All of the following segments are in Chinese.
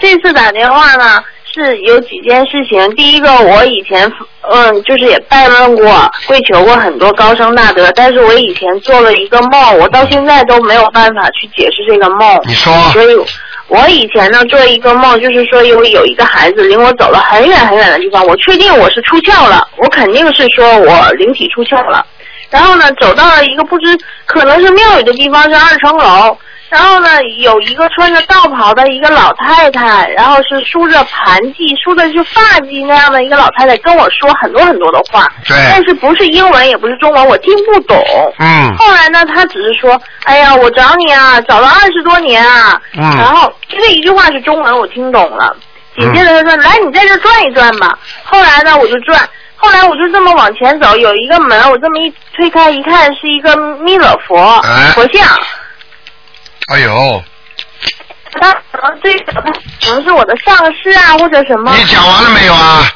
这次打电话呢是有几件事情。第一个，我以前就是也拜问过、跪求过很多高僧大德，但是我以前做了一个梦，我到现在都没有办法去解释这个梦。 你说。 所以我以前呢做一个梦，就是说有一个孩子领我走了很远很远的地方，我确定我是出窍了，我肯定是说我灵体出窍了。然后呢，走到了一个不知可能是庙宇的地方，是2层楼。然后呢，有一个穿着道袍的一个老太太，然后是梳着盘髻，梳的是发髻那样的一个老太太，跟我说很多很多的话。 对。 但是不是英文，也不是中文，我听不懂。后来呢，她只是说：“哎呀，我找你啊，找了20多年啊。”然后这一句话是中文，我听懂了。紧接着她说：“来，你在这转一转吧。”后来呢，我就转。后来我就这么往前走，有一个门，我这么一推开一看，是一个弥勒佛佛像。 哎呦！ 他可能这个可能是我的上司啊，或者什么。 你讲完了没有啊？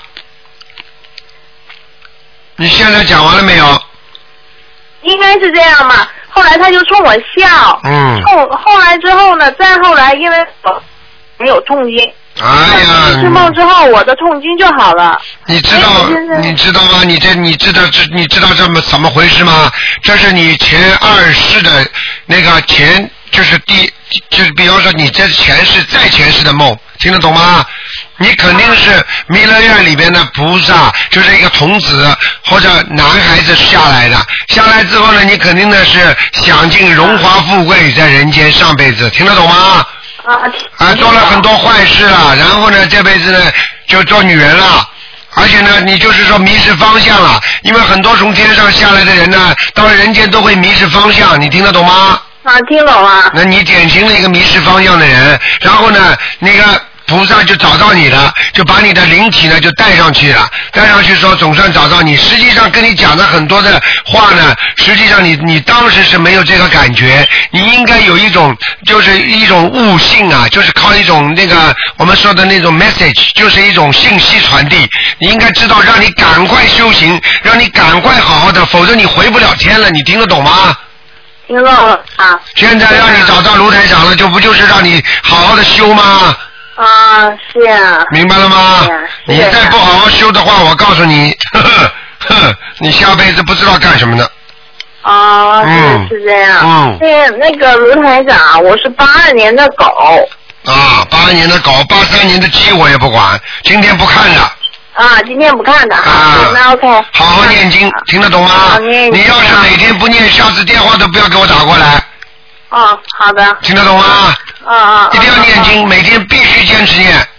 你现在讲完了没有？ 应该是这样嘛。后来他就冲我笑。后来之后呢？再后来，因为我没有痛经。哎呀！吃梦之后，我的痛经就好了。 你知道吗？你知道怎么回事吗？这是你前2世的那个前。就是比方说你这前世再前世的梦，听得懂吗？你肯定是弥勒院里边的菩萨，就是一个童子或者男孩子下来的。下来之后呢，你肯定的是享尽荣华富贵在人间，上辈子听得懂吗？做了很多坏事了，然后呢，这辈子呢就做女人了。而且呢，你就是说迷失方向了，因为很多从天上下来的人呢，到了人间都会迷失方向，你听得懂吗？ 听懂了。 那你典型的一个迷失方向的人，然后呢，那个菩萨就找到你了，就把你的灵体呢就带上去了，带上去说总算找到你。实际上跟你讲的很多的话呢，实际上你当时是没有这个感觉，你应该有一种就是一种悟性啊，就是靠一种那个我们说的那种 message， 就是一种信息传递。你应该知道让你赶快修行，让你赶快好好的，否则你回不了天了。你听得懂吗？ 听懂了啊！ 现在让你找到卢台长了，就不就是让你好好的修吗？ 是呀。 明白了吗？你再不好好修的话，我告诉你，你下辈子不知道干什么的。 是这样。那个卢台长，我是82年的狗。 82年的狗，83年的鸡我也不管，今天不看了。 今天不看的。那 OK。 好好念经，听得懂吗？你要是每天不念，下次电话都不要给我打过来。 好的。 听得懂吗？一定要念经，每天必须坚持念。